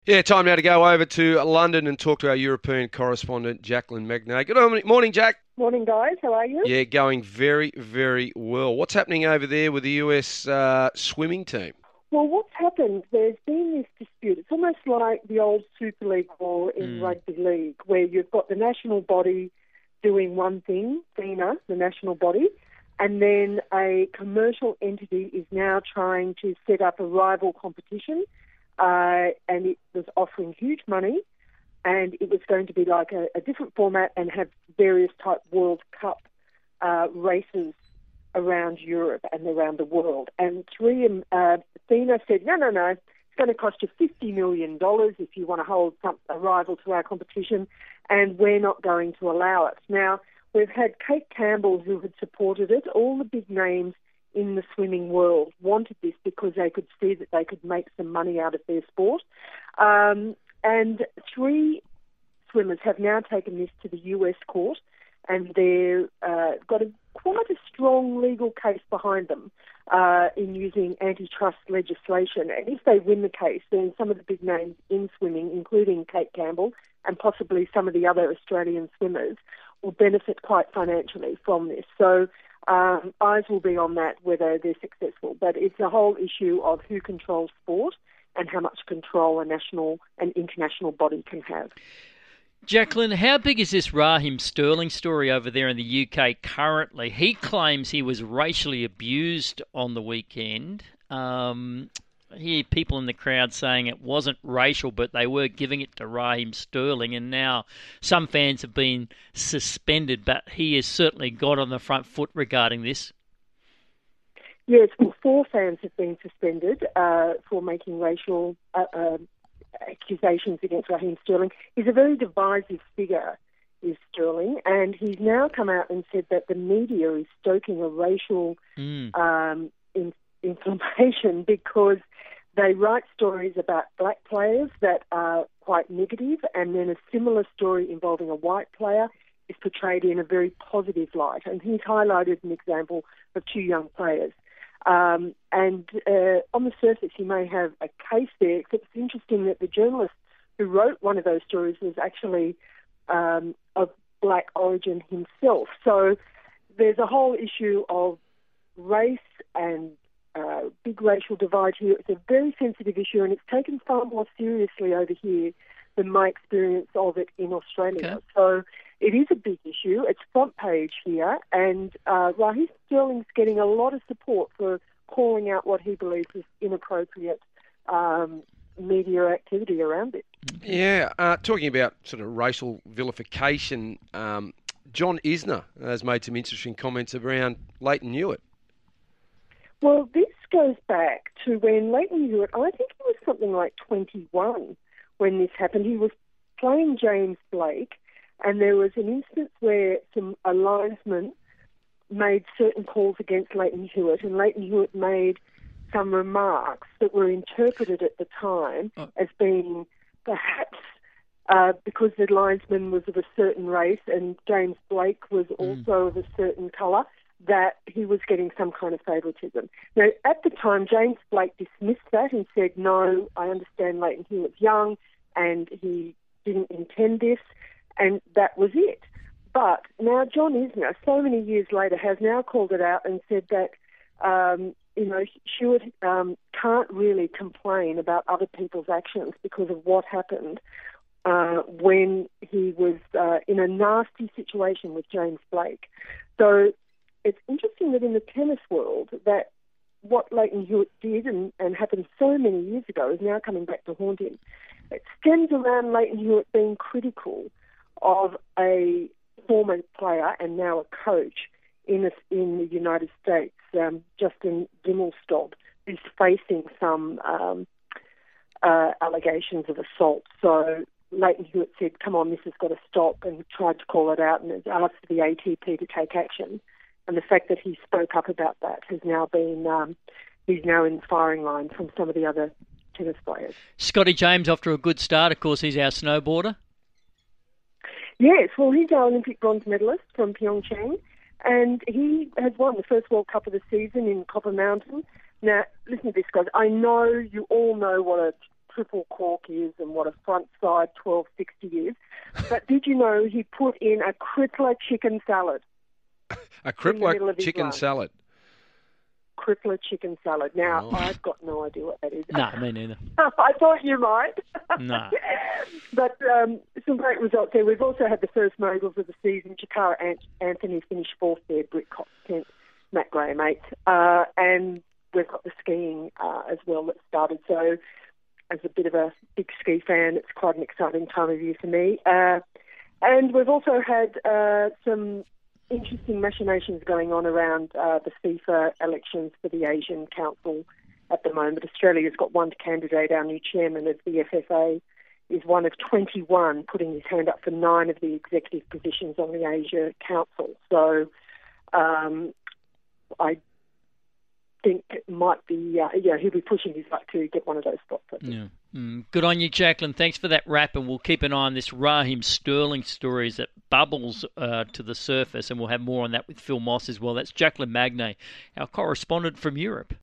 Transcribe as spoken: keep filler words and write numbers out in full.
Yeah, time now to go over to London and talk to our European correspondent, Jacqueline Magnay. Good morning, morning, Jack. Morning, guys. How are you? Yeah, going very, very well. What's happening over there with the U S uh, swimming team? Well, what's happened, there's been this dispute. It's almost like the old Super League war in Mm. rugby league, where you've got the national body doing one thing, FINA, the national body, and then a commercial entity is now trying to set up a rival competition, uh, and it was offering huge money, and it was going to be like a, a different format and have various type World Cup uh, races around Europe and around the world. And three, um, uh, FINA said, no, no, no, it's going to cost you fifty million dollars if you want to hold some, a rival to our competition, and we're not going to allow it. Now, we've had Kate Campbell who had supported it. All the big names in the swimming world wanted this because they could see that they could make some money out of their sport. Um, and three swimmers have now taken this to the U S court, and they've uh, got a, quite a strong legal case behind them uh, in using antitrust legislation. And if they win the case, then some of the big names in swimming, including Kate Campbell and possibly some of the other Australian swimmers, will benefit quite financially from this. So um, eyes will be on that, whether they're successful. But it's a whole issue of who controls sport and how much control a national and international body can have. Jacqueline, how big is this Raheem Sterling story over there in the U K currently? He claims he was racially abused on the weekend. Um, I hear people in the crowd saying it wasn't racial, but they were giving it to Raheem Sterling, and now some fans have been suspended, but he has certainly got on the front foot regarding this. Yes, well, four fans have been suspended uh, for making racial uh, uh, accusations against Raheem Sterling. He's a very divisive figure, is Sterling, and he's now come out and said that the media is stoking a racial Mm. um, in, inflammation because they write stories about black players that are quite negative, and then a similar story involving a white player is portrayed in a very positive light. And he's highlighted an example of two young players. Um, and uh, on the surface, he may have a case there, except it's interesting that the journalist who wrote one of those stories was actually um, of black origin himself. So there's a whole issue of race and uh, big racial divide here. It's a very sensitive issue, and it's taken far more seriously over here than my experience of it in Australia. Okay. So it is a big issue. It's front page here, and uh, Raheem Sterling's getting a lot of support for calling out what he believes is inappropriate um, media activity around it. Yeah, uh, talking about sort of racial vilification, um, John Isner has made some interesting comments around Leighton Hewitt. Well, this goes back to when Leighton Hewitt, I think he was something like twenty-one when this happened. He was playing James Blake, and there was an instance where some a linesman made certain calls against Leighton Hewitt, and Leighton Hewitt made some remarks that were interpreted at the time Oh. as being perhaps uh, because the linesman was of a certain race and James Blake was also of a certain colour, that he was getting some kind of favouritism. Now, at the time, James Blake dismissed that and said, no, I understand Leighton Hewitt's young and he didn't intend this, and that was it. But now John Isner, so many years later, has now called it out and said that, um, you know, Hewitt um, can't really complain about other people's actions because of what happened uh, when he was uh, in a nasty situation with James Blake. So it's interesting that in the tennis world that what Leighton Hewitt did and, and happened so many years ago is now coming back to haunt him. It stems around Leighton Hewitt being critical of a former player and now a coach in a, in the United States, um, Justin Dimmelstob, who's facing some um, uh, allegations of assault. So Leighton Hewitt said, come on, this has got to stop, and tried to call it out and has asked for the A T P to take action. And the fact that he spoke up about that has now been, um, he's now in the firing line from some of the other tennis players. Scotty James off to a good start. Of course, he's our snowboarder. Yes, well, he's our Olympic bronze medalist from Pyeongchang, and he has won the first World Cup of the season in Copper Mountain. Now, listen to this, guys. I know you all know what a triple cork is and what a front side twelve sixty is. But did you know he put in a crippler chicken salad? A crippler chicken salad? Crippler chicken salad. Now, oh. I've got no idea what that is. No, me neither. I thought you might. No. But um, some great results there. We've also had the first moguls of the season. Jakara Ant- Anthony finished fourth there, Britt Cox tenth, Matt Graham eighth. Uh, and we've got the skiing uh, as well that started. So as a bit of a big ski fan, it's quite an exciting time of year for me. Uh, and we've also had uh, some interesting machinations going on around uh, the FIFA elections for the Asian Council at the moment. Australia's got one candidate. Our new chairman of the F F A is one of twenty-one, putting his hand up for nine of the executive positions on the Asia Council. So um, I think it might be, uh, yeah, he'll be pushing his luck to get one of those spots. Yeah. Mm. Good on you, Jacqueline. Thanks for that wrap, and we'll keep an eye on this Raheem Sterling story as it bubbles uh, to the surface, and we'll have more on that with Phil Moss as well. That's Jacqueline Magnay, our correspondent from Europe.